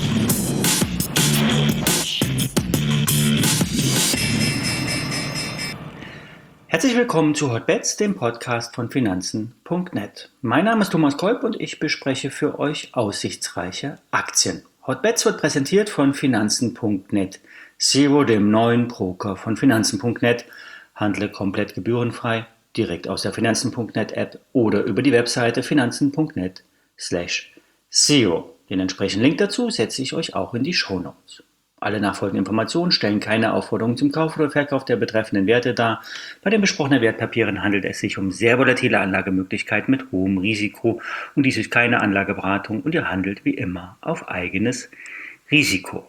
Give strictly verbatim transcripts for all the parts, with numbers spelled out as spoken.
Herzlich willkommen zu Hotbets, dem Podcast von Finanzen Punkt net. Mein Name ist Thomas Kolb und ich bespreche für euch aussichtsreiche Aktien. Hotbets wird präsentiert von Finanzen Punkt net. Zero, dem neuen Broker von Finanzen Punkt net. Handle komplett gebührenfrei, direkt aus der Finanzen Punkt net App oder über die Webseite Finanzen Punkt net slash zero. Den entsprechenden Link dazu setze ich euch auch in die Shownotes. Alle nachfolgenden Informationen stellen keine Aufforderung zum Kauf oder Verkauf der betreffenden Werte dar. Bei den besprochenen Wertpapieren handelt es sich um sehr volatile Anlagemöglichkeiten mit hohem Risiko und dies ist keine Anlageberatung und ihr handelt wie immer auf eigenes Risiko.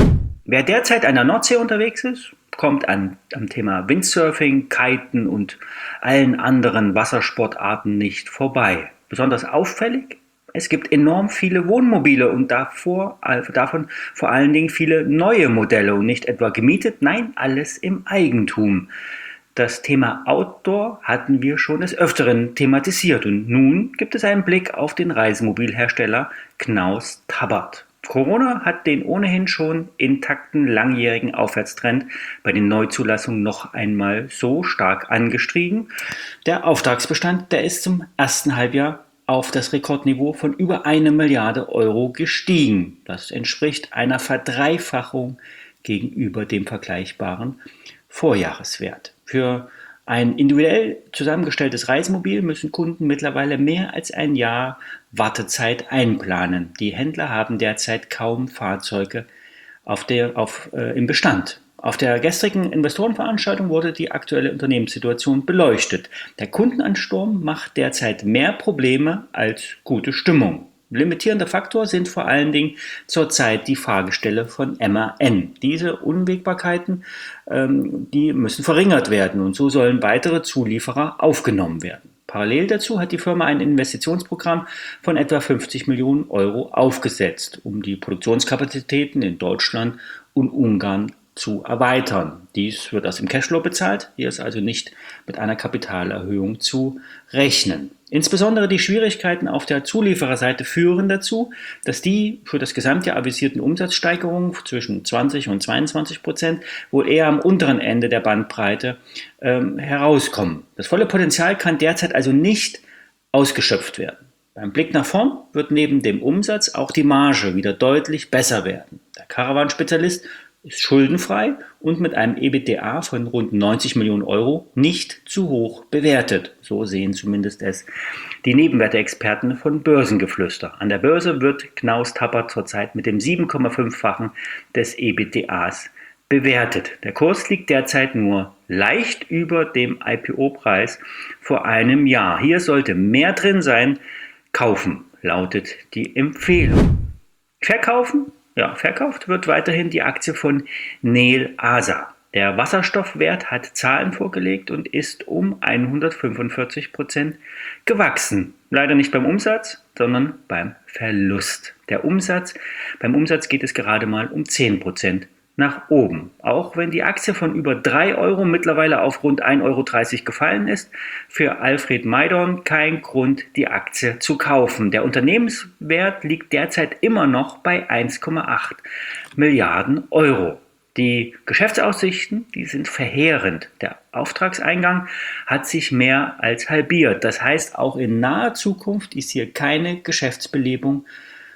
Wer derzeit an der Nordsee unterwegs ist, kommt an, am Thema Windsurfing, Kiten und allen anderen Wassersportarten nicht vorbei. Besonders auffällig: Es gibt enorm viele Wohnmobile und davor, davon vor allen Dingen viele neue Modelle und nicht etwa gemietet, nein, alles im Eigentum. Das Thema Outdoor hatten wir schon des Öfteren thematisiert und nun gibt es einen Blick auf den Reisemobilhersteller Knaus Tabbert. Corona hat den ohnehin schon intakten langjährigen Aufwärtstrend bei den Neuzulassungen noch einmal so stark angestiegen. Der Auftragsbestand, der ist zum ersten Halbjahr auf das Rekordniveau von über eine Milliarde Euro gestiegen. Das entspricht einer Verdreifachung gegenüber dem vergleichbaren Vorjahreswert. Für ein individuell zusammengestelltes Reisemobil müssen Kunden mittlerweile mehr als ein Jahr Wartezeit einplanen. Die Händler haben derzeit kaum Fahrzeuge auf der, auf, äh, im Bestand. Auf der gestrigen Investorenveranstaltung wurde die aktuelle Unternehmenssituation beleuchtet. Der Kundenansturm macht derzeit mehr Probleme als gute Stimmung. Limitierender Faktor sind vor allen Dingen zurzeit die Fahrgestelle von M A N. Diese Unwägbarkeiten, ähm, die müssen verringert werden und so sollen weitere Zulieferer aufgenommen werden. Parallel dazu hat die Firma ein Investitionsprogramm von etwa fünfzig Millionen Euro aufgesetzt, um die Produktionskapazitäten in Deutschland und Ungarn zu erweitern. Dies wird aus dem Cashflow bezahlt, hier ist also nicht mit einer Kapitalerhöhung zu rechnen. Insbesondere die Schwierigkeiten auf der Zuliefererseite führen dazu, dass die für das Gesamtjahr avisierten Umsatzsteigerungen zwischen zwanzig und zweiundzwanzig Prozent wohl eher am unteren Ende der Bandbreite ähm, herauskommen. Das volle Potenzial kann derzeit also nicht ausgeschöpft werden. Beim Blick nach vorn wird neben dem Umsatz auch die Marge wieder deutlich besser werden. Der Caravan-Spezialist ist schuldenfrei und mit einem EBITDA von rund neunzig Millionen Euro nicht zu hoch bewertet. So sehen zumindest es die Nebenwerteexperten von Börsengeflüster. An der Börse wird Knaus Tabbert zurzeit mit dem sieben Komma fünf-fachen des EBITDAs bewertet. Der Kurs liegt derzeit nur leicht über dem I P O-Preis vor einem Jahr. Hier sollte mehr drin sein. Kaufen lautet die Empfehlung. Verkaufen? Ja, verkauft wird weiterhin die Aktie von Nel Asa. Der Wasserstoffwert hat Zahlen vorgelegt und ist um hundertfünfundvierzig Prozent gewachsen. Leider nicht beim Umsatz, sondern beim Verlust. Der Umsatz, beim Umsatz geht es gerade mal um zehn Prozent nach oben. Auch wenn die Aktie von über drei Euro mittlerweile auf rund ein Euro dreißig gefallen ist, für Alfred Maidorn kein Grund, die Aktie zu kaufen. Der Unternehmenswert liegt derzeit immer noch bei eins Komma acht Milliarden Euro. Die Geschäftsaussichten, die sind verheerend. Der Auftragseingang hat sich mehr als halbiert. Das heißt, auch in naher Zukunft ist hier keine Geschäftsbelebung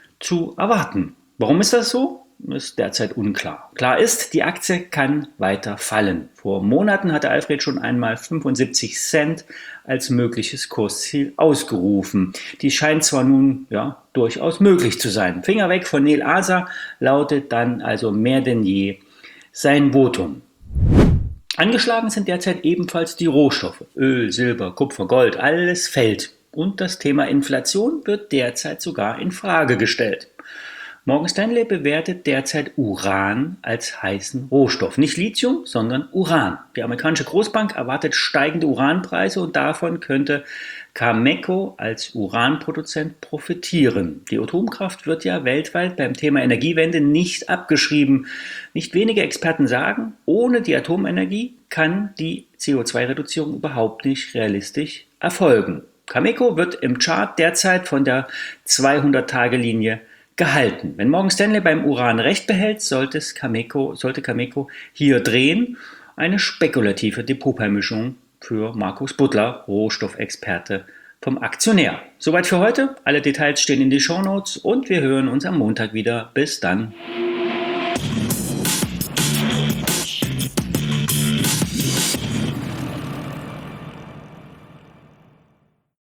zu erwarten. Warum ist das so? Ist derzeit unklar. Klar ist, die Aktie kann weiter fallen. Vor Monaten hatte Alfred schon einmal fünfundsiebzig Cent als mögliches Kursziel ausgerufen. Dies scheint zwar nun ja durchaus möglich zu sein. Finger weg von Nel Asa lautet dann also mehr denn je sein Votum. Angeschlagen sind derzeit ebenfalls die Rohstoffe. Öl, Silber, Kupfer, Gold, alles fällt. Und das Thema Inflation wird derzeit sogar in Frage gestellt. Morgan Stanley bewertet derzeit Uran als heißen Rohstoff. Nicht Lithium, sondern Uran. Die amerikanische Großbank erwartet steigende Uranpreise und davon könnte Cameco als Uranproduzent profitieren. Die Atomkraft wird ja weltweit beim Thema Energiewende nicht abgeschrieben. Nicht wenige Experten sagen, ohne die Atomenergie kann die C O zwei Reduzierung überhaupt nicht realistisch erfolgen. Cameco wird im Chart derzeit von der zweihundert-Tage-Linie gehalten. Wenn Morgan Stanley beim Uran recht behält, sollte es Cameco, sollte Cameco hier drehen. Eine spekulative Depotbeimischung für Markus Butler, Rohstoffexperte vom Aktionär. Soweit für heute. Alle Details stehen in den Shownotes und wir hören uns am Montag wieder. Bis dann.